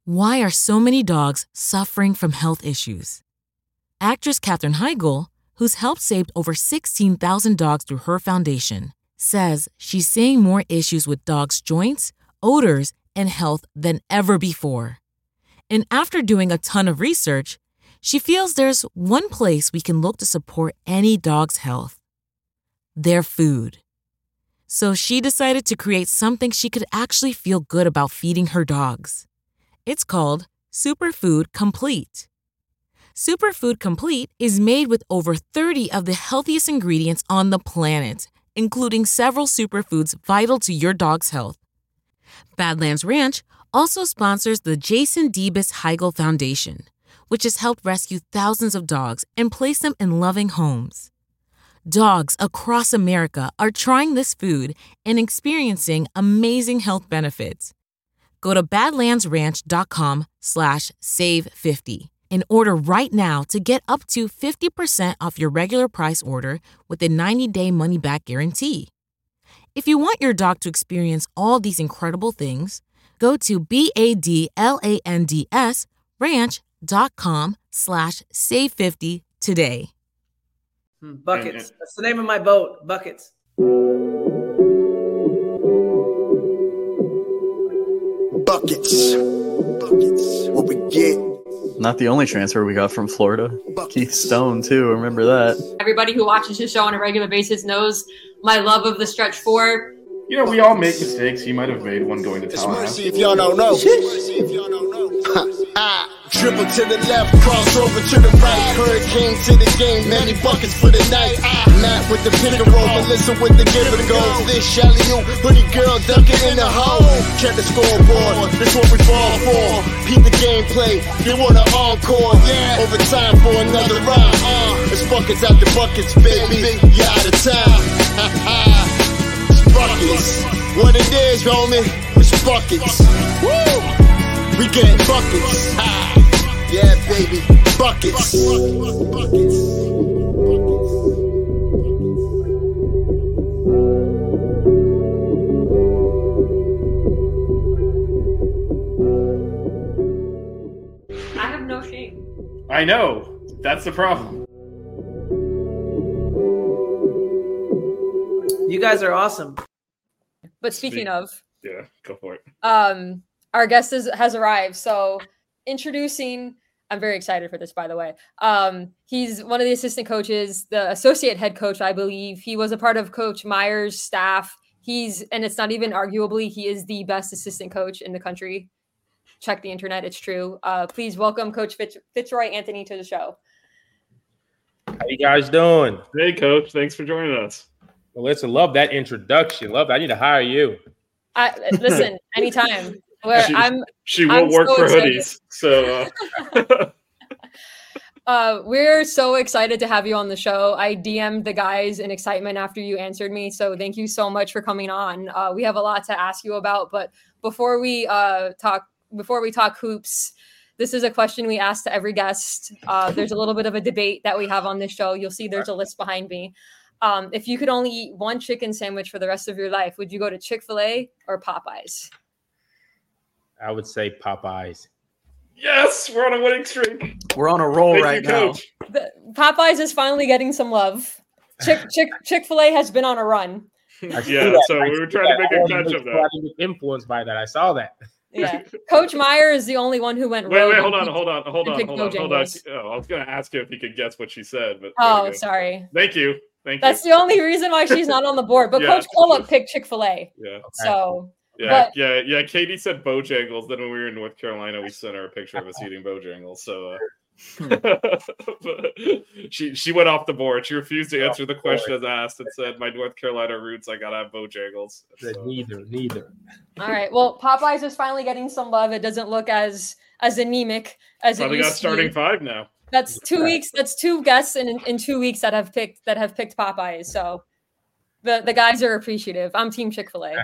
Why are so many dogs suffering from health issues? Actress Katherine Heigl, who's helped save over 16,000 dogs through her foundation, says she's seeing more issues with dogs' joints, odors, and health than ever before. And after doing a ton of research, she feels there's one place we can look to support any dog's health: their food. So she decided to create something she could actually feel good about feeding her dogs. It's called Superfood Complete. Superfood Complete is made with over 30 of the healthiest ingredients on the planet, including several superfoods vital to your dog's health. Badlands Ranch also sponsors the Jason Debus Heigl Foundation, which has helped rescue thousands of dogs and place them in loving homes. Dogs across America are trying this food and experiencing amazing health benefits. Go to badlandsranch.com/save50 and order right now to get up to 50% off your regular price order with a 90-day money-back guarantee. If you want your dog to experience all these incredible things, go to badlandsranch.com/save50 today. Buckets. That's the name of my boat, Buckets. Buckets. What we get. Not the only transfer we got from Florida. Keith Stone, too. Remember that. Everybody who watches his show on a regular basis knows my love of the stretch four. You know, we all make mistakes. He might have made one going to Tallahassee. Mercy if y'all don't know. Dribble to the left, cross over to the right. Hurricane to the game, many buckets for the night. Matt with the pick and roll, Melissa with the give and go. This Shally-oo, pretty girl dunking in the hole. Check the scoreboard, this what we fall for. Peep the gameplay, they want an encore. Yeah, overtime for another round. It's buckets out the buckets, baby. You out of time. It's buckets. What it is, homie, it's buckets. Woo! We get buckets. Yeah, baby, buckets. I have no shame. I know. That's the problem. You guys are awesome. But speaking of, Yeah, go for it. our guest has arrived. So introducing, I'm very excited for this, by the way. He's one of the assistant coaches, the associate head coach, I believe. He was a part of Coach Meyer's staff. And it's not even arguably, he is the best assistant coach in the country. Check the internet, it's true. Please welcome Coach Fitzroy Anthony to the show. How you guys doing? Hey, Coach. Thanks for joining us. Well, listen, love that introduction. Love that. I need to hire you. Listen, anytime. She will work for hoodies. So we're so excited to have you on the show. I DM'd the guys in excitement after you answered me. So thank you so much for coming on. We have a lot to ask you about, but before we talk hoops, this is a question we ask to every guest. There's a little bit of a debate that we have on this show. You'll see there's a list behind me. If you could only eat one chicken sandwich for the rest of your life, would you go to Chick-fil-A or Popeyes? I would say Popeyes. yes, we're on a winning streak. We're on a roll Thank right you, now. Coach. Popeyes is finally getting some love. Chick-fil-A has been on a run. Yeah, so we were trying to make a catch of that. Influenced by that. I saw that. Yeah. Coach Meyer is the only one who went rogue. Wait, hold on. Oh, I was going to ask you if you could guess what she said. But sorry. Thank you. That's the only reason why she's not on the board. But Coach Pollock picked Chick-fil-A. Yeah. So. Yeah. Katie said Bojangles. Then when we were in North Carolina, we sent her a picture of us eating Bojangles. So she went off the board. She refused to answer the question as asked and said, "My North Carolina roots, I gotta have Bojangles." So. Neither. All right. Well, Popeyes is finally getting some love. It doesn't look as anemic as Probably it used got starting to be. five now. That's 2 weeks. That's two guests in 2 weeks that have picked Popeyes. So the guys are appreciative. I'm Team Chick-fil-A.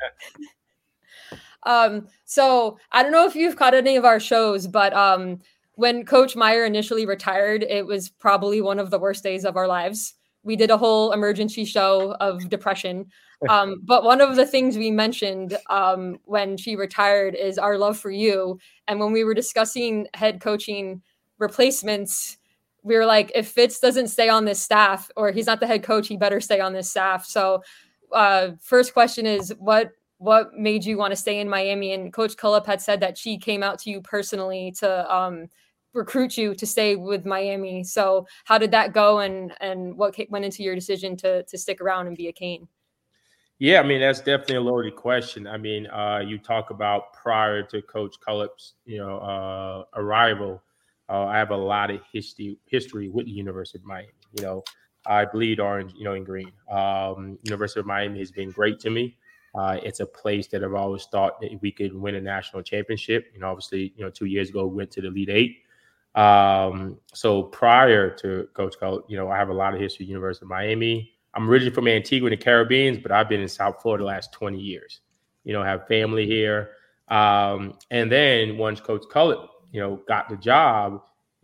So I don't know if you've caught any of our shows, but when Coach Meyer initially retired, it was probably one of the worst days of our lives. we did a whole emergency show of depression. But one of the things we mentioned when she retired is our love for you. And when we were discussing head coaching replacements, we were like, if Fitz doesn't stay on this staff, or he's not the head coach, he better stay on this staff. So first question is, what made you want to stay in Miami? And Coach Cullip had said that she came out to you personally to recruit you to stay with Miami. So how did that go, and what went into your decision to stick around and be a Cane? Yeah, I mean, that's definitely a loaded question. I mean, you talk about prior to Coach Cullip's, arrival, I have a lot of history with the University of Miami. I bleed orange, and green. University of Miami has been great to me. It's a place that I've always thought that we could win a national championship. Obviously, 2 years ago, we went to the Elite Eight. So prior to Coach Cullip, I have a lot of history at University of Miami. I'm originally from Antigua in the Caribbean, but I've been in South Florida the last 20 years. Have family here. And then once Coach Cullip, got the job,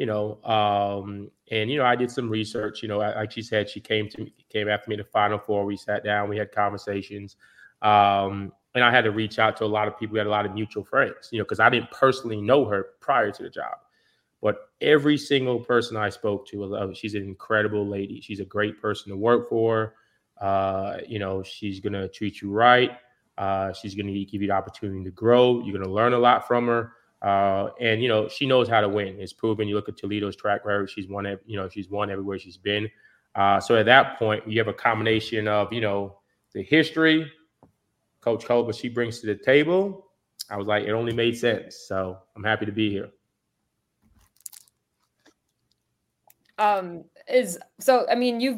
and I did some research. Like she said, she came after me to Final Four. We sat down, we had conversations, and I had to reach out to a lot of people. We had a lot of mutual friends, because I didn't personally know her prior to the job. But every single person I spoke to, she's an incredible lady. She's a great person to work for. She's going to treat you right. She's going to give you the opportunity to grow. You're going to learn a lot from her. And she knows how to win. It's proven. You look at Toledo's track record. She's won everywhere she's been. So at that point, you have a combination of, the history, Coach Cullip, what she brings to the table. I was like, it only made sense. So I'm happy to be here. You've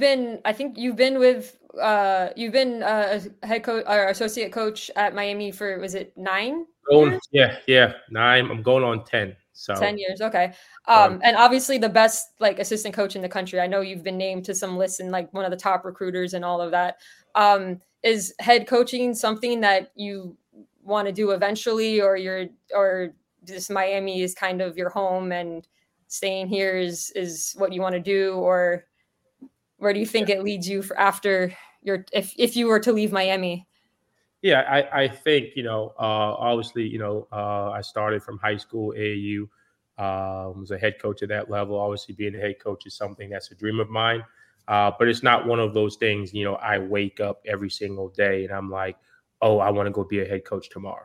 been a head coach or associate coach at Miami for, was it 9 years? Yeah, 9. I'm going on 10. So 10 years. Okay. And obviously the best assistant coach in the country. I know you've been named to some lists and one of the top recruiters and all of that. Is head coaching something that you want to do eventually, or just Miami is kind of your home and staying here is what you want to do, or where do you think it leads you for after if you were to leave Miami? Yeah, I think, obviously, I started from high school, AAU, was a head coach at that level. Obviously being a head coach is something that's a dream of mine. But it's not one of those things, I wake up every single day and I'm like, oh, I want to go be a head coach tomorrow.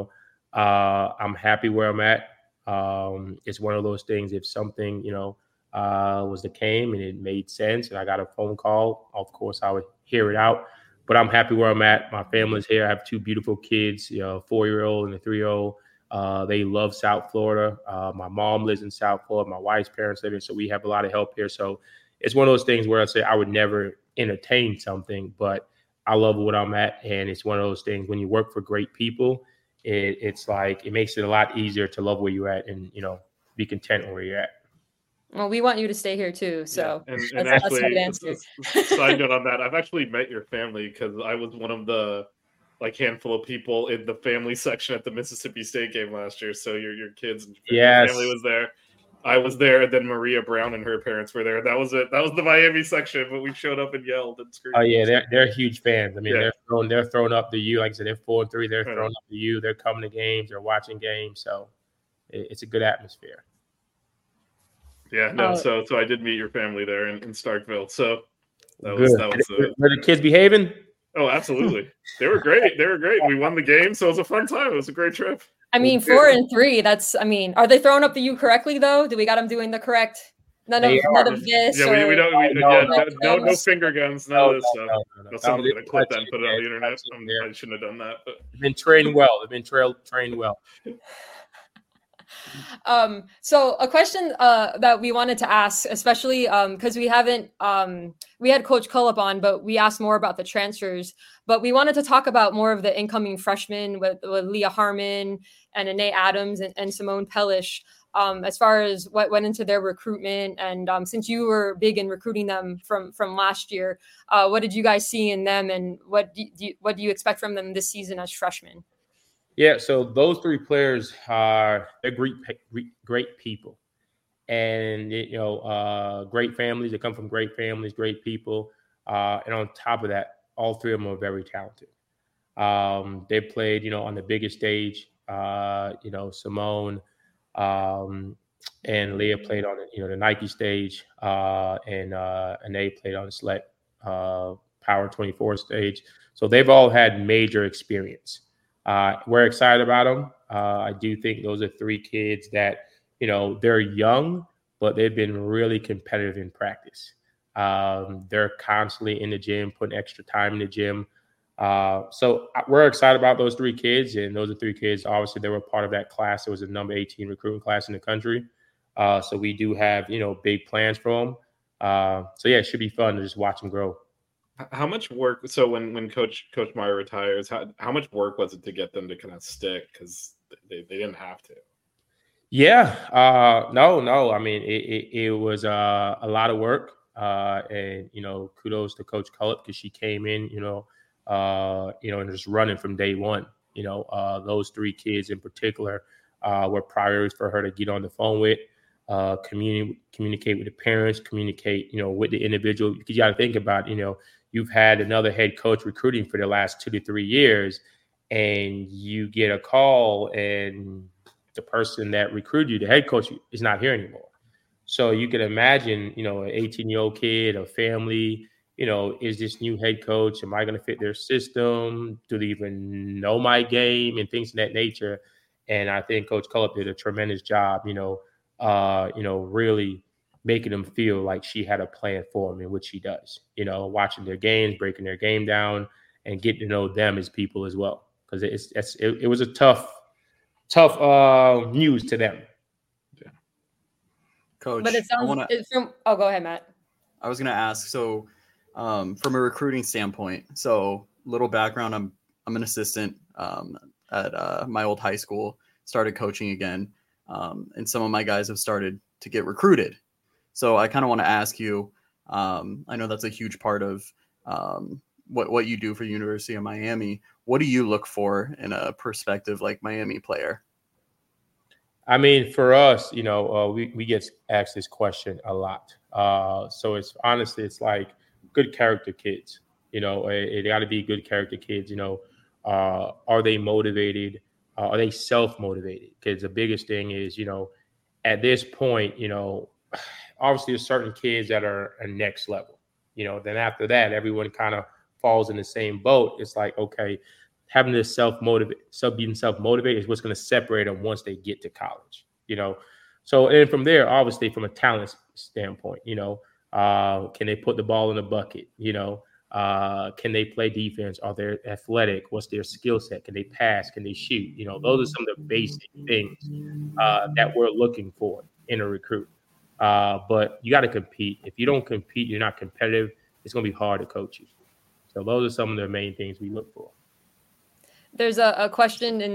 I'm happy where I'm at. It's one of those things, if something, was that came and it made sense and I got a phone call, of course I would hear it out, but I'm happy where I'm at. My family's here. I have 2 beautiful kids, a 4-year-old and a 3-year-old. They love South Florida. My mom lives in South Florida. My wife's parents live here. So we have a lot of help here. So it's one of those things where I say I would never entertain something, but I love what I'm at. And it's one of those things when you work for great people, it's like it makes it a lot easier to love where you're at and, be content where you're at. Well, we want you to stay here too. So yeah. And actually, side note on that, I've actually met your family because I was one of the handful of people in the family section at the Mississippi State game last year. So your kids and your family was there. I was there, and then Maria Brown and her parents were there. That was it. That was the Miami section, but we showed up and yelled and screamed. Oh yeah, they're huge fans. I mean, they're throwing up the U. Like I said, they're 4-3. They're throwing up the U. They're coming to games. They're watching games. So it's a good atmosphere. Yeah, no. So I did meet your family there in Starkville. So that was were the kids behaving? Oh, absolutely. They were great. We won the game, so it was a fun time. It was a great trip. I mean, 4-3. That's. I mean, are they throwing up the U correctly though? Do we got them doing the correct? None of this. Yeah, we don't. No finger guns. None of this stuff. No. Someone's gonna clip that and put it on the internet. I shouldn't have done that. But they've been trained well. Trained well. So a question that we wanted to ask, especially because we had Coach Cullip on, but we asked more about the transfers. But we wanted to talk about more of the incoming freshmen with Leah Harmon and Anae Adams and Simone Pellish, as far as what went into their recruitment. And since you were big in recruiting them from last year, what did you guys see in them, and what do you expect from them this season as freshmen? Yeah, so those 3 players they're great people, and great families. They come from great families, great people. And on top of that, all three of them are very talented. They played, on the biggest stage. Simone and Leah played on, the Nike stage, and Anae played on the Select Power 24 stage. So they've all had major experience. We're excited about them. I do think those are three kids that, they're young, but they've been really competitive in practice. They're constantly in the gym, putting extra time in the gym. So we're excited about those three kids. And those are three kids, obviously, they were part of that class. It was the number 18 recruiting class in the country. So we do have, big plans for them. So yeah, it should be fun to just watch them grow. How much work? So when Coach Meyer retires, how much work was it to get them to kind of stick? Because they didn't have to. Yeah. No. I mean, it was a lot of work. And kudos to Coach Cullip because she came in, and just running from day one. Those three kids in particular were priorities for her to get on the phone with. Communicate with the parents, communicate, with the individual. Because you got to think about, you've had another head coach recruiting for the last 2 to 3 years, and you get a call, and the person that recruited you, the head coach, is not here anymore. So you can imagine, an 18-year-old kid, a family, is this new head coach? Am I going to fit their system? Do they even know my game and things of that nature? And I think Coach Cullip did a tremendous job, really making them feel like she had a plan for them, in which she does, watching their games, breaking their game down, and getting to know them as people as well. Because it was a tough news to them. Yeah. Coach, but it sounds go ahead, Matt. I was going to ask, so from a recruiting standpoint, so little background, I'm an assistant at my old high school, started coaching again. And some of my guys have started to get recruited. So I kind of want to ask you, I know that's a huge part of what you do for University of Miami. What do you look for in a prospective like Miami player? I mean, for us, we get asked this question a lot. So it's like good character kids. They got to be good character kids. Are they motivated? Are they self-motivated? Because the biggest thing is, at this point, obviously there's certain kids that are a next level. Then after that, everyone kind of falls in the same boat. It's like, okay, having this being self-motivated is what's going to separate them once they get to college. So and from there, obviously from a talent standpoint, can they put the ball in the bucket? Can they play defense? Are they athletic? What's their skill set? Can they pass? Can they shoot? Those are some of the basic things that we're looking for in a recruit. But you got to compete. If you don't compete, you're not competitive, it's going to be hard to coach you. So those are some of the main things we look for. There's a question in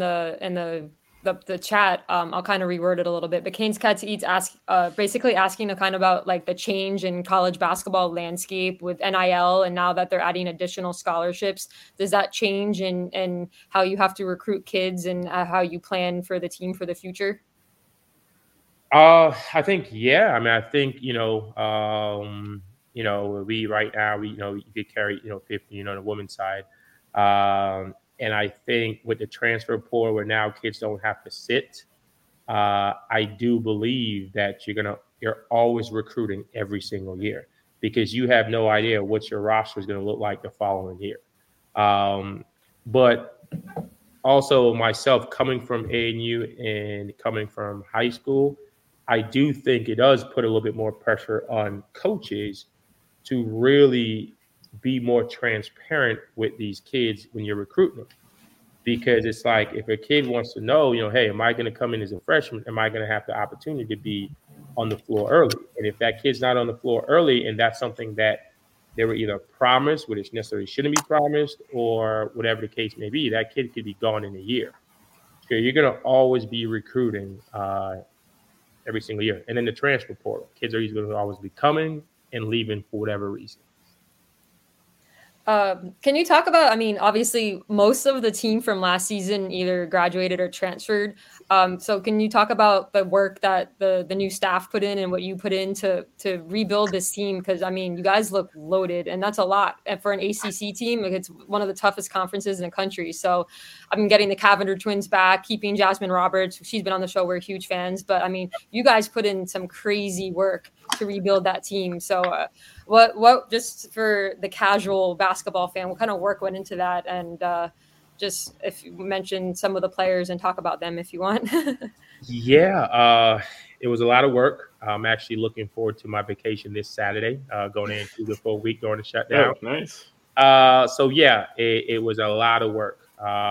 the chat. I'll kind of reword it a little bit, but Kane's Cats Eats basically asking to kind of about like the change in college basketball landscape with NIL, and now that they're adding additional scholarships, does that change in how you have to recruit kids and how you plan for the team for the future? I think, yeah. I mean, I think, we right now, you could carry, 50, on the women's side. And I think with the transfer portal where now kids don't have to sit, I do believe that you're always recruiting every single year because you have no idea what your roster is going to look like the following year. But also myself coming from ANU and coming from high school, I do think it does put a little bit more pressure on coaches to really be more transparent with these kids when you're recruiting them. Because it's like, if a kid wants to know, hey, am I going to come in as a freshman? Am I going to have the opportunity to be on the floor early? And if that kid's not on the floor early, and that's something that they were either promised, which necessarily shouldn't be promised, or whatever the case may be, that kid could be gone in a year. So you're going to always be recruiting every single year. And then the transfer portal, kids are going to always be coming and leaving for whatever reason. Can you talk about, I mean, obviously most of the team from last season either graduated or transferred. So can you talk about the work that the new staff put in and what you put in to rebuild this team? Because, I mean, you guys look loaded, and that's a lot. And for an ACC team, it's one of the toughest conferences in the country. So I've been getting the Cavender twins back, keeping Jasmine Roberts. She's been on the show. We're huge fans. But, I mean, you guys put in some crazy work to rebuild that team. So what just for the casual basketball fan, what kind of work went into that? And just if you mention some of the players and talk about them if you want. Yeah, it was a lot of work. I'm actually looking forward to my vacation this Saturday, going into the full week during the shutdown. Oh, nice. So yeah, it was a lot of work.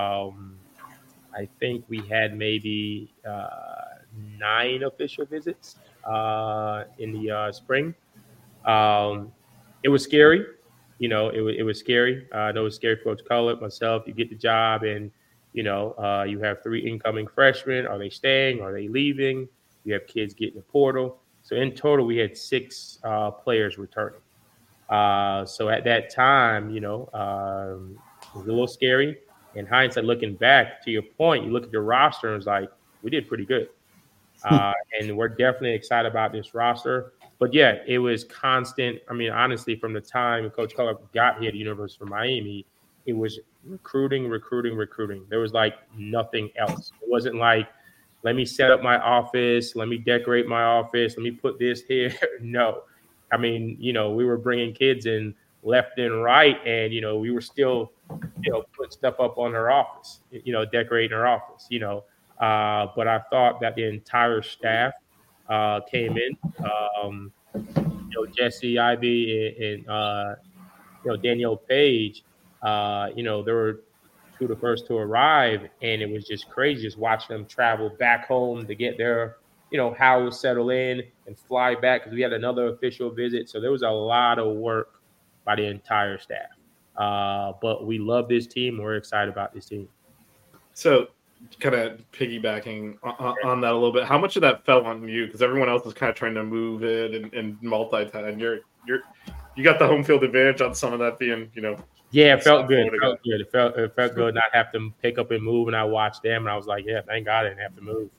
I think we had maybe 9 official visits in the spring. It was scary. You know, it was scary. I know it was scary for Coach Cullip, myself. You get the job and, you know, you have 3 incoming freshmen. Are they staying? Are they leaving? You have kids getting the portal. So in total, we had 6 players returning. So at that time, you know, it was a little scary. In hindsight, looking back to your point, you look at the roster and it's like, we did pretty good. And we're definitely excited about this roster. But yeah, it was constant. I mean, honestly, from the time Coach Cullip got here at the University of Miami, it was recruiting. There was like nothing else. It wasn't like, let me set up my office, let me decorate my office, let me put this here. No. I mean, you know, we were bringing kids in left and right, and, you know, we were still, you know, putting stuff up on her office, you know, decorating her office, you know. But I thought that the entire staff came in. You know, Jesse Ivy and you know, Danielle Page, you know, they were 2 of the first to arrive, and it was just crazy just watching them travel back home to get their, you know, house, settle in, and fly back because we had another official visit. So there was a lot of work by the entire staff. But we love this team. We're excited about this team. So kind of piggybacking on that a little bit, how much of that fell on you? Because everyone else was kind of trying to move it and multitask, and you got the home field advantage on some of that being, you know. Yeah, it felt good. It felt good not have to pick up and move. And I watched them, and I was like, yeah, thank God I didn't have to move.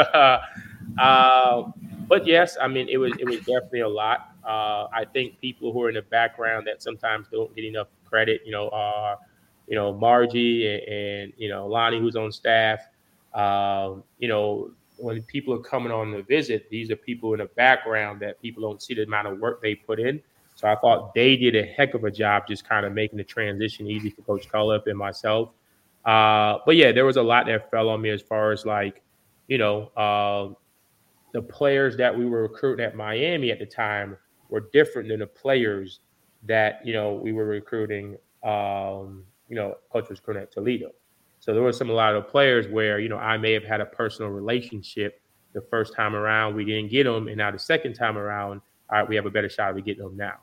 But yes, I mean, it was definitely a lot. I think people who are in the background that sometimes don't get enough credit, you know, are, you know, Margie and you know, Lonnie, who's on staff. You know, when people are coming on the visit, these are people in the background that people don't see the amount of work they put in. So I thought they did a heck of a job just kind of making the transition easy for Coach Cullip and myself. But yeah, there was a lot that fell on me as far as like, you know, the players that we were recruiting at Miami at the time were different than the players that, you know, we were recruiting, you know, Coach was recruiting at Toledo. So there was a lot of players where, you know, I may have had a personal relationship the first time around. We didn't get them. And now the second time around, all right, we have a better shot of getting them now.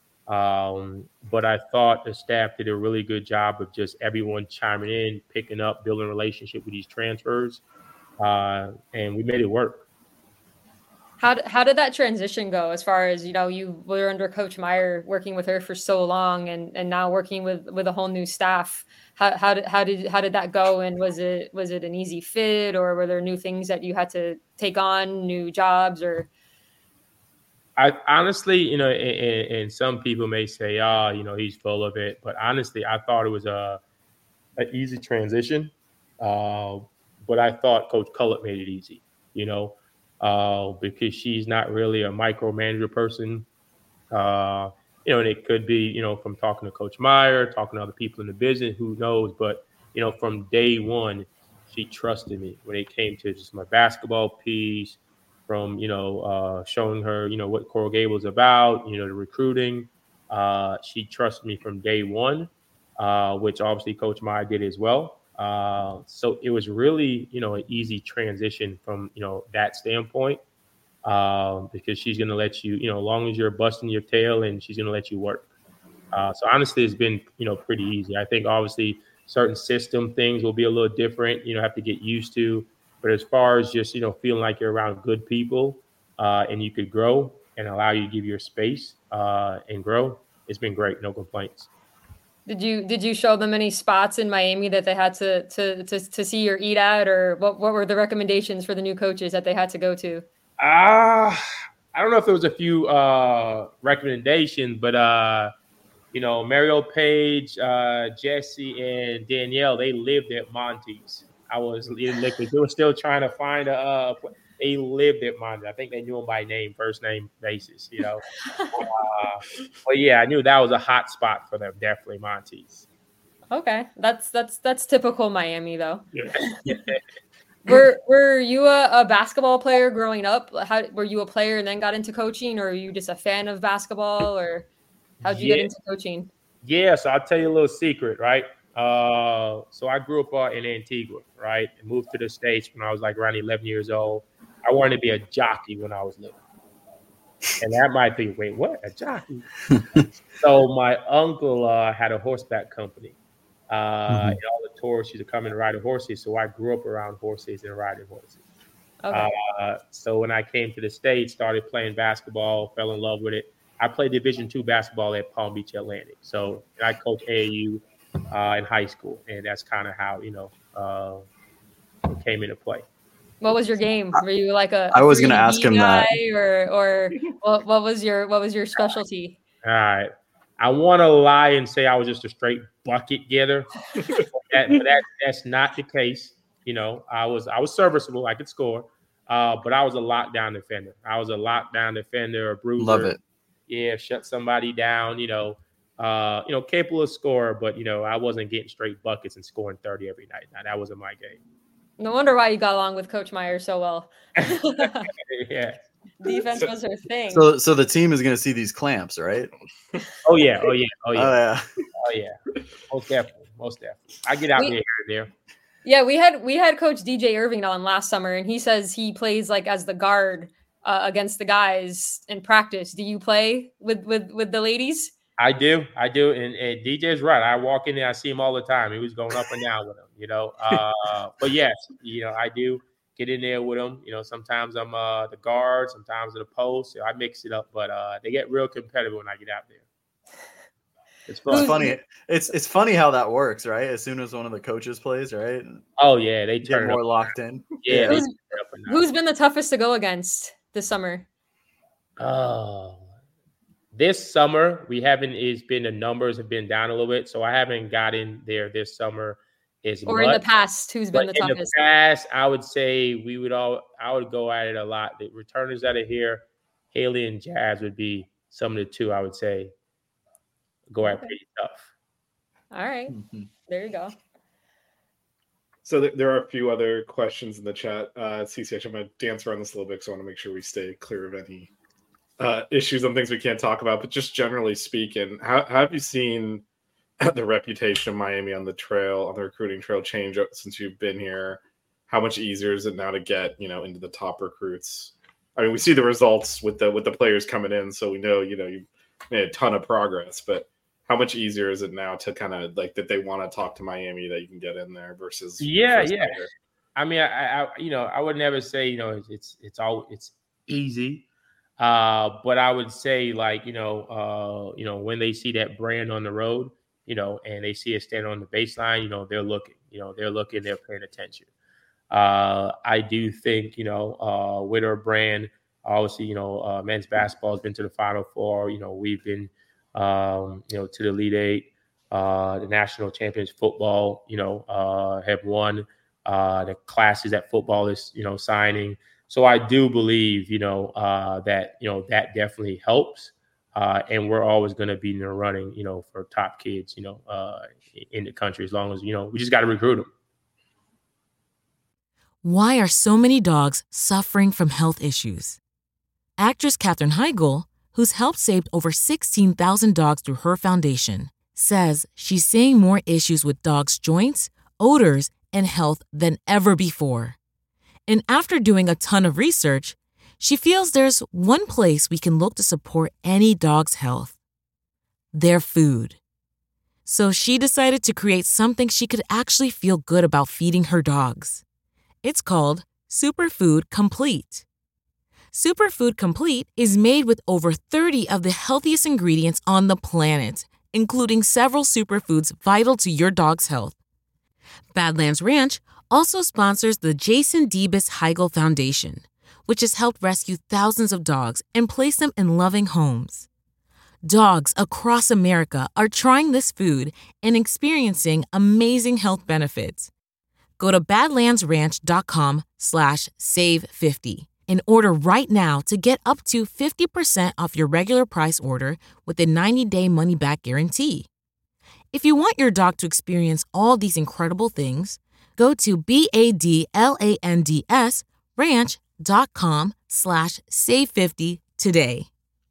But I thought the staff did a really good job of just everyone chiming in, picking up, building a relationship with these transfers. And we made it work. How did that transition go as far as, you know, you were under Coach Meyer working with her for so long and now working with a whole new staff? How did that go? And was it an easy fit, or were there new things that you had to take on, new jobs? Or I honestly, you know, and some people may say, you know, he's full of it, but honestly, I thought it was an easy transition. But I thought Coach Cullip made it easy, you know. Because she's not really a micromanager person. You know, and it could be, you know, from talking to Coach Meyer, talking to other people in the business, who knows. But, you know, from day one, she trusted me when it came to just my basketball piece, from, you know, showing her, you know, what Coral Gables is about, you know, the recruiting. She trusted me from day one, which obviously Coach Meyer did as well. So it was really, you know, an easy transition from, you know, that standpoint, because she's going to let you, you know, as long as you're busting your tail, and she's going to let you work. So honestly, it's been, you know, pretty easy. I think obviously certain system things will be a little different, you know, have to get used to. But as far as just, you know, feeling like you're around good people and you could grow and allow you to give your space and grow, it's been great. No complaints. Did you show them any spots in Miami that they had to see or eat at, or what were the recommendations for the new coaches that they had to go to? I don't know if there was a few recommendations, but Mario Page, Jesse, and Danielle, they lived at Monty's. I was in liquid. They were still trying to find they lived at Monty's. I think they knew him by name, first name basis, but yeah, I knew that was a hot spot for them. Definitely Monty's. Okay. That's typical Miami though. Yeah. Were you a basketball player growing up? How were you a player and then got into coaching, or are you just a fan of basketball, or how'd you get into coaching? Yeah, so I'll tell you a little secret, right? So I grew up in Antigua, right? And moved to the States when I was like around 11 years old. I wanted to be a jockey when I was little. And that might be, wait, what? A jockey? So my uncle had a horseback company. And all the tourists used to come and ride horses. So I grew up around horses and riding horses. Okay. So when I came to the States, started playing basketball, fell in love with it. I played Division II basketball at Palm Beach Atlantic. So I coached AAU in high school. And that's kind of how, it came into play. What was your game? Were you like a I was going to ask him that. Or what was your specialty? All right. I want to lie and say I was just a straight bucket getter. That's not the case. I was serviceable. I could score, but I was a lockdown defender. A bruiser. Love it. Yeah, shut somebody down. Capable of scorer, but I wasn't getting straight buckets and scoring 30 every night. Now, that wasn't my game. No wonder why you got along with Coach Meyer so well. Yeah. Defense was her thing. So the team is going to see these clamps, right? Oh yeah. Most definitely. I get out there and there. Yeah, we had Coach DJ Irving on last summer, and he says he plays like as the guard against the guys in practice. Do you play with the ladies? I do, and DJ's right. I walk in there, I see him all the time. He was going up and down with him, But yes, I do get in there with them. Sometimes I'm the guard, sometimes the post. I mix it up, but they get real competitive when I get out there. It's funny. It's funny how that works, right? As soon as one of the coaches plays, right? Oh yeah, they turn more locked in. Yeah. Who's been the toughest to go against this summer? This summer we haven't. It's been the numbers have been down a little bit, so I haven't gotten there this summer. Or in the past, who's been the toughest? In the past, I would say I would go at it a lot. The returners that are here, Haley and Jazz would be some of the two I would say go at pretty tough. All right. There you go. So there are a few other questions in the chat. CCH, I'm going to dance around this a little bit because I want to make sure we stay clear of any issues and things we can't talk about. But just generally speaking, how have you seen the reputation of Miami on the recruiting trail change since you've been here? How much easier is it now to get, into the top recruits? I mean, we see the results with the players coming in, so we know, you've made a ton of progress, but how much easier is it now to kind of like that they want to talk to Miami that you can get in there versus? Yeah. I mean, I would never say, it's easy. But I would say when they see that brand on the road, and they see it stand on the baseline, they're looking, they're paying attention. I do think, with our brand, obviously, men's basketball has been to the Final Four. We've been, to the Elite Eight, the national champions football, have won the classes that football is, signing. So I do believe, that definitely helps. And we're always going to be in the running, for top kids, in the country, as long as, we just got to recruit them. Why are so many dogs suffering from health issues? Actress Katherine Heigl, who's helped save over 16,000 dogs through her foundation, says she's seeing more issues with dogs' joints, odors, and health than ever before. And after doing a ton of research, she feels there's one place we can look to support any dog's health: their food. So she decided to create something she could actually feel good about feeding her dogs. It's called Superfood Complete. Superfood Complete is made with over 30 of the healthiest ingredients on the planet including several superfoods vital to your dog's health. Badlands Ranch also sponsors the Jason Debus Heigl Foundation, which has helped rescue thousands of dogs and place them in loving homes. Dogs across America are trying this food and experiencing amazing health benefits. Go to badlandsranch.com/save50 and order right now to get up to 50% off your regular price order with a 90-day money-back guarantee. If you want your dog to experience all these incredible things, go to badlandsranch.com/save50 today.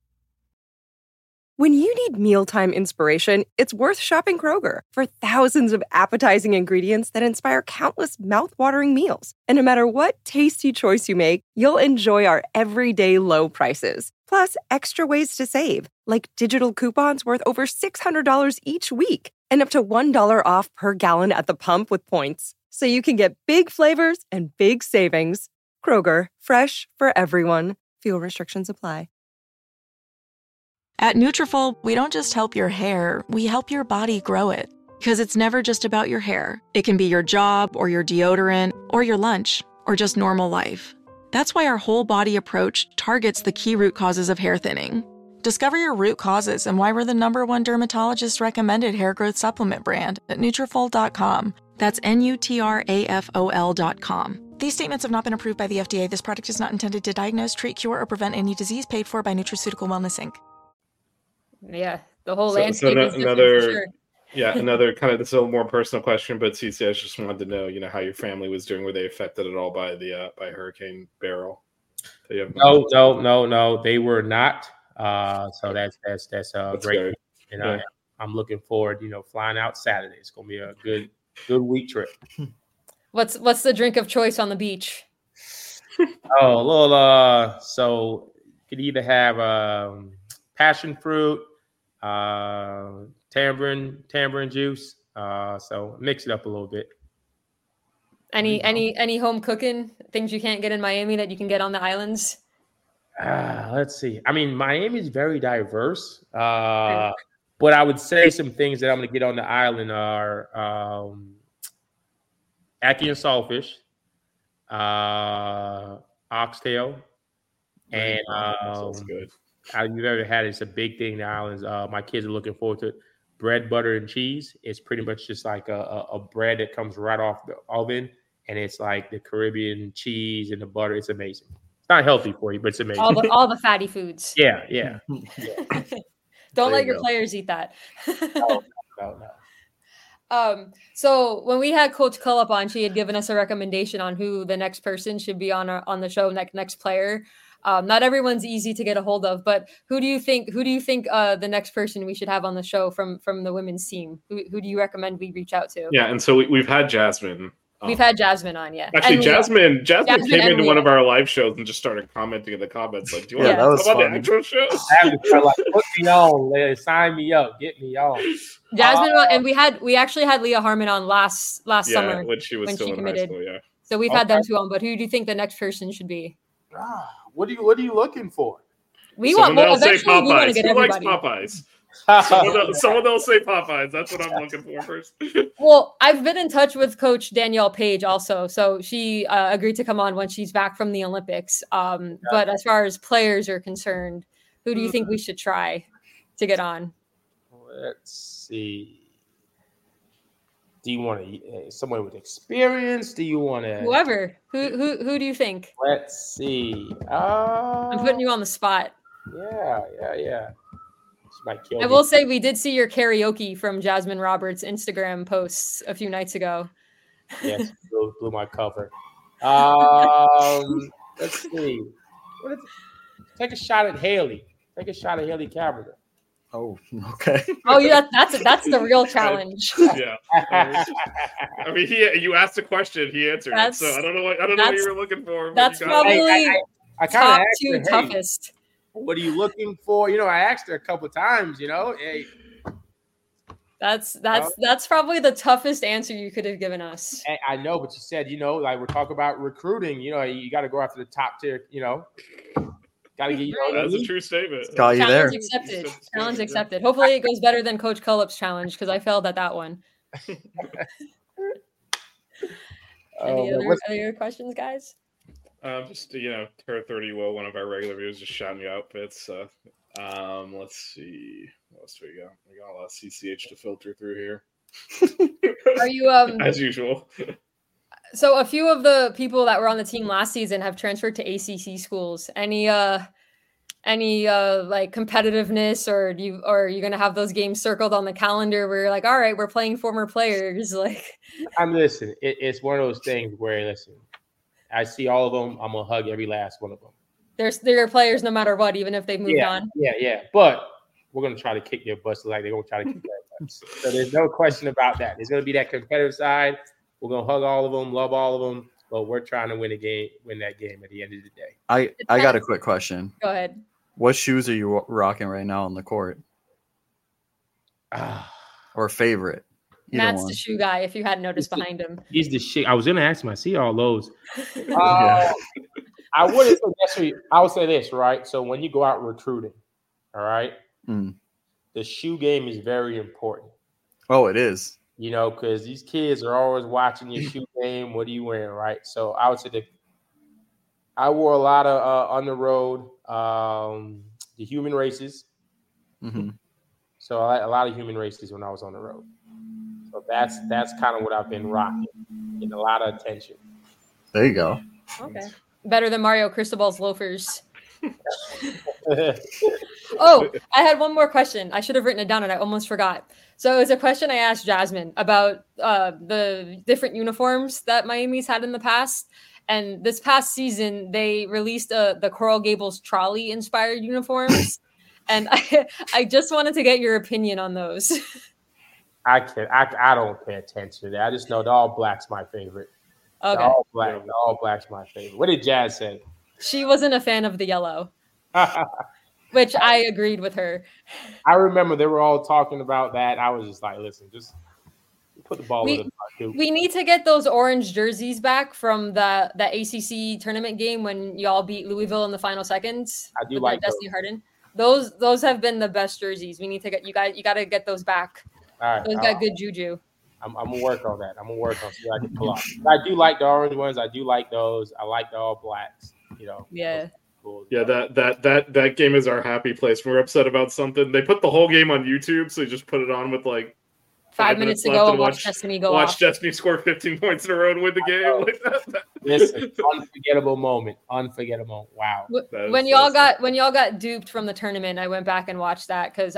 When you need mealtime inspiration, it's worth shopping Kroger for thousands of appetizing ingredients that inspire countless mouth-watering meals. And no matter what tasty choice you make, you'll enjoy our everyday low prices. Plus, extra ways to save, like digital coupons worth over $600 each week and up to $1 off per gallon at the pump with points. So you can get big flavors and big savings. Kroger, fresh for everyone. Fuel restrictions apply. At Nutrafol, we don't just help your hair, we help your body grow it. Because it's never just about your hair. It can be your job, or your deodorant, or your lunch, or just normal life. That's why our whole body approach targets the key root causes of hair thinning. Discover your root causes and why we're the #1 dermatologist recommended hair growth supplement brand at Nutrafol.com. That's Nutrafol.com. These statements have not been approved by the FDA. This product is not intended to diagnose, treat, cure, or prevent any disease. Paid for by Nutraceutical Wellness, Inc. Yeah, the whole landscape is another, for sure. Another kind of, this is a little more personal question, but CC, I just wanted to know, how your family was doing. Were they affected at all by the by Hurricane Beryl? No, they were not. So that's great. And I'm looking forward, flying out Saturday. It's gonna be a good week trip. What's the drink of choice on the beach? So you could either have passion fruit, tamarind juice. So mix it up a little bit. Any home cooking things you can't get in Miami that you can get on the islands? Let's see. I mean, Miami is very diverse. But I would say some things that I'm going to get on the island are ackee and saltfish, oxtail, and sounds good. You've ever had it's a big thing in the islands. My kids are looking forward to it. Bread, butter, and cheese. It's pretty much just like a bread that comes right off the oven, and it's like the Caribbean cheese and the butter. It's amazing. It's not healthy for you, but it's amazing. All the fatty foods. Yeah. Don't let your players eat that. No. So when we had Coach Cullop on, she had given us a recommendation on who the next person should be on the show, next player. Not everyone's easy to get a hold of, but who do you think the next person we should have on the show from the women's team? Who do you recommend we reach out to? Yeah, and so we've had Jasmine. We've had Jasmine on, yeah. Actually, Jasmine came into one of our live shows and just started commenting in the comments, like, "Do you want to talk about the actual show?" Put me on, sign me up, get me on. Jasmine, and we actually had Leah Harmon on last summer when she was still in high school. Yeah. So we've had them two on, but who do you think the next person should be? What are you looking for? Someone that'll say Popeyes. Who likes Popeyes? Someone that'll say Popeyes. That's what I'm looking for first. Well, I've been in touch with Coach Danielle Page also, so she agreed to come on when she's back from the Olympics. But as far as players are concerned, who do you think we should try to get on? Let's see. Do you want someone with experience? Do you want to whoever? Who do you think? Let's see. I'm putting you on the spot. Yeah. I will say we did see your karaoke from Jasmine Roberts' Instagram posts a few nights ago. Yes, blew my cover. Let's see. Take a shot at Haley. Take a shot at Haley Carpenter. Oh, okay. Oh, yeah, that's the real challenge. Yeah. I mean, you asked a question, he answered it. So I don't know what you were looking for. That's probably I top two toughest. What are you looking for? I asked her a couple of times, hey. That's probably the toughest answer you could have given us. I know, but you said, like we're talking about recruiting, you got to go after the top tier, Gotta get you. That's a true statement. Got you there. Accepted. Challenge accepted. Hopefully, it goes better than Coach Cullip's challenge because I failed at that one. Any other questions, guys? Just Terra 30 Will, one of our regular viewers, just shouting you outfits. Let's see. What else do we got? We got a lot of CCH to filter through here. Are you as usual? So a few of the people that were on the team last season have transferred to ACC schools. Any like competitiveness, or are you gonna have those games circled on the calendar where you're like, all right, we're playing former players? Like, listen, it's one of those things where listen, I see all of them. I'm gonna hug every last one of them. They're players no matter what, even if they've moved on. Yeah. But we're gonna try to kick their butts like they're gonna try to kick their butts. So there's no question about that. There's gonna be that competitive side. We're gonna hug all of them, love all of them, but we're trying to win that game at the end of the day. I got a quick question. Go ahead. What shoes are you rocking right now on the court? Or favorite? Matt's the shoe guy, if you hadn't noticed behind him. He's the shit. I was gonna ask him. I see all those. I wouldn't say necessarily. I would say this, right? So when you go out recruiting, all right, the shoe game is very important. Oh, it is. Because these kids are always watching your shoe game. What are you wearing, right? So I would say I wore a lot of on the road, the human races. Mm-hmm. So I like a lot of human races when I was on the road. So that's kind of what I've been rocking, getting a lot of attention. There you go. Okay, better than Mario Cristobal's loafers. Oh, I had one more question. I should have written it down and I almost forgot. So it was a question I asked Jasmine about the different uniforms that Miami's had in the past. And this past season, they released the Coral Gables trolley inspired uniforms. And I just wanted to get your opinion on those. I don't pay attention to that. I just know the All Black's my favorite. Okay. The All Black's my favorite. What did Jazz say? She wasn't a fan of the yellow, which I agreed with her. I remember they were all talking about that. I was just like, listen, just put the ball in the park. We need to get those orange jerseys back from the ACC tournament game when y'all beat Louisville in the final seconds. I do like Destiny Harden. Those have been the best jerseys. We need to get you got to get those back. All right, those got good juju. I'm gonna work on that. I'm gonna work on see what I can pull off. I do like the orange ones. I do like those. I like the All Blacks. Yeah. Cool. Yeah, that game is our happy place. When we're upset about something, they put the whole game on YouTube, so you just put it on with like 5 minutes to go and watch Destiny go off. Watch Destiny score 15 points in a row and win the game. Like that. Listen, unforgettable moment. Unforgettable. Wow. When y'all got duped from the tournament, I went back and watched that because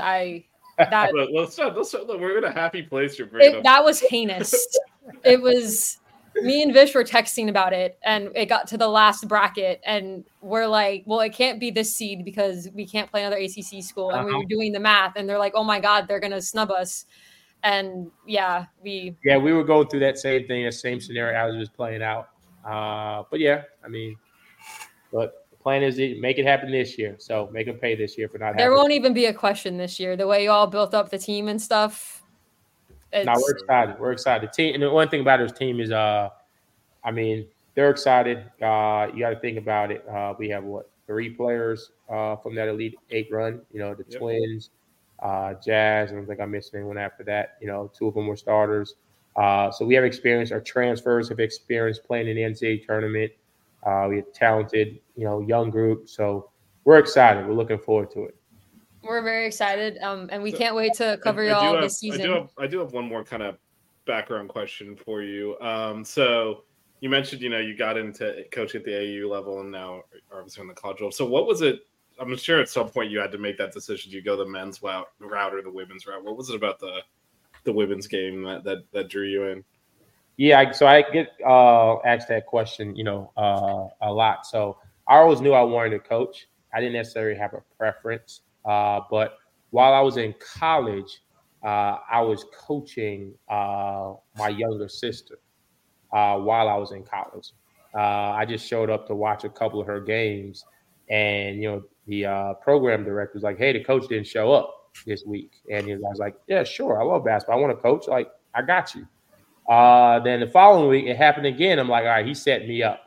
we're in a happy place. That was heinous. It was. Me and Vish were texting about it, and it got to the last bracket, and we're like, well, it can't be this seed because we can't play another ACC school. And we were doing the math, and they're like, oh my God, they're going to snub us. And we were going through that same thing, that same scenario as it was playing out. But the plan is to make it happen this year. So make them pay this year for not having. There won't even be a question this year. The way you all built up the team and stuff. No, we're excited. We're excited. The team, and the one thing about this team is, they're excited. You got to think about it. We have 3 players from that Elite 8 run. The Twins, Jazz, and I don't think I missed anyone after that. 2 of them were starters. So we have experience. Our transfers have experience playing in the NCAA tournament. We have talented, young group. So we're excited. We're looking forward to it. We're very excited, and we can't wait to cover y'all this season. I do have one more kind of background question for you. So you mentioned, you got into coaching at the AAU level and now are obviously on the college level. So what was it? I'm sure at some point you had to make that decision. Do you go the men's route or the women's route? What was it about the women's game that drew you in? Yeah, so I get asked that question, a lot. So I always knew I wanted to coach. I didn't necessarily have a preference. But while I was in college, I was coaching my younger sister while I was in college. I just showed up to watch a couple of her games, and the program director was like, "Hey, the coach didn't show up this week," and I was like, "Yeah, sure, I love basketball. I want to coach. Like, I got you." Then the following week, it happened again. I'm like, "All right, he set me up."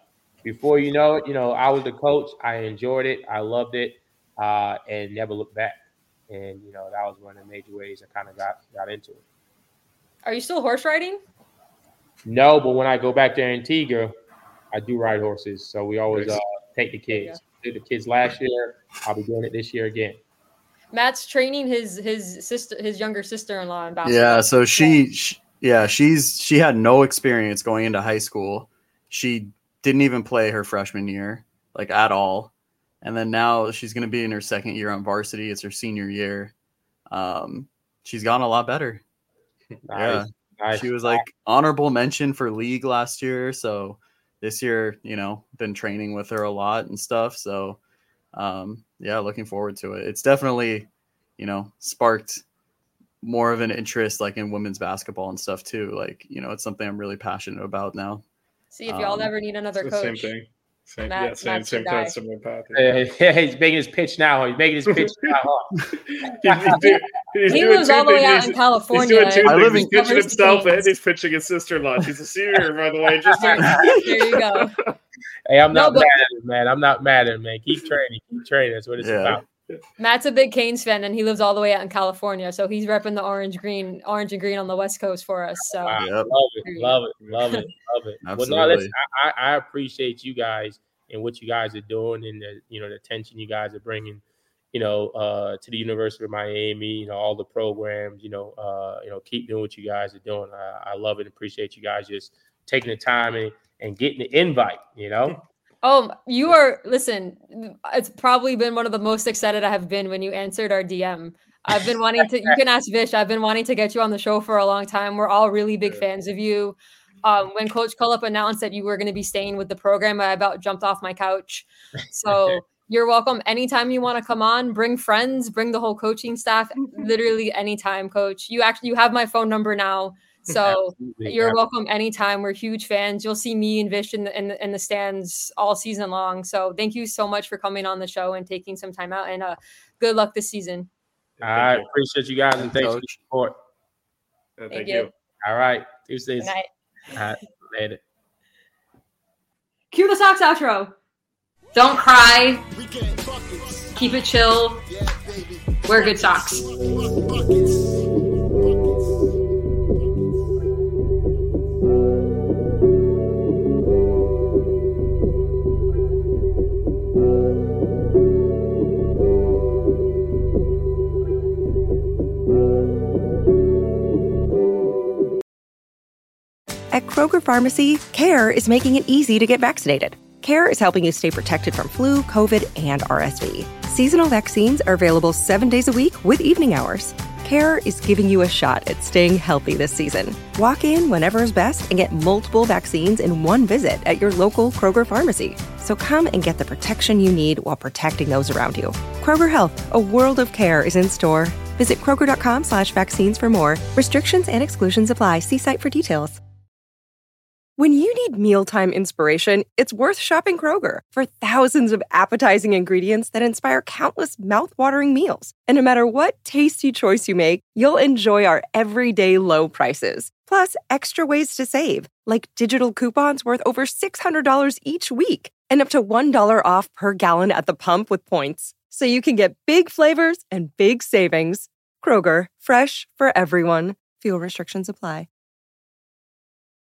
before you know it, I was the coach. I enjoyed it. I loved it, and never looked back. And, that was one of the major ways I kind of got into it. Are you still horse riding? No, but when I go back there in Antigua, I do ride horses. So we always take the kids. Did the kids last year. I'll be doing it this year again. Matt's training his younger sister-in-law in basketball. Yeah, so she had no experience going into high school. She didn't even play her freshman year, like at all. And then now she's going to be in her second year on varsity. It's her senior year. She's gotten a lot better. Nice. She was like honorable mention for league last year. So this year, been training with her a lot and stuff. So looking forward to it. It's definitely, sparked more of an interest like in women's basketball and stuff too. Like, it's something I'm really passionate about now. See if y'all ever need another coach. Same thing. Same kind of similar path. He's making his pitch now. He lives all the way out in California. He's pitching himself and he's pitching his sister-in-law. She's a senior, by the way. There you go. Hey, I'm not mad at him, man. I'm not mad at him, man. Keep training. That's what it's about. Matt's a big Canes fan, and he lives all the way out in California, so he's repping the orange and green on the West Coast for us. So love it. Well, no, listen, I appreciate you guys and what you guys are doing, and the attention you guys are bringing, to the University of Miami. All the programs. Keep doing what you guys are doing. I love it. Appreciate you guys just taking the time and getting the invite. Oh, you are, listen, it's probably been one of the most excited I have been when you answered our DM. I've been wanting to, you can ask Vish, I've been wanting to get you on the show for a long time. We're all really big fans of you. When Coach Cullup announced that you were going to be staying with the program, I about jumped off my couch. So you're welcome. Anytime you want to come on, bring friends, bring the whole coaching staff, literally anytime, Coach. You have my phone number now. So you're welcome anytime. We're huge fans. You'll see me and Vish in the stands all season long. So thank you so much for coming on the show and taking some time out. And good luck this season. I appreciate you guys and thanks for the support. Thank you. All right. Tuesdays. Good night. All right. Later. Cue the Sox outro. Don't cry. Keep it chill. Wear good socks. At Kroger Pharmacy, CARE is making it easy to get vaccinated. CARE is helping you stay protected from flu, COVID, and RSV. Seasonal vaccines are available 7 days a week with evening hours. CARE is giving you a shot at staying healthy this season. Walk in whenever is best and get multiple vaccines in one visit at your local Kroger Pharmacy. So come and get the protection you need while protecting those around you. Kroger Health, a world of care, is in store. Visit Kroger.com/vaccines for more. Restrictions and exclusions apply. See site for details. When you need mealtime inspiration, it's worth shopping Kroger for thousands of appetizing ingredients that inspire countless mouth-watering meals. And no matter what tasty choice you make, you'll enjoy our everyday low prices. Plus, extra ways to save, like digital coupons worth over $600 each week and up to $1 off per gallon at the pump with points. So you can get big flavors and big savings. Kroger, fresh for everyone. Fuel restrictions apply.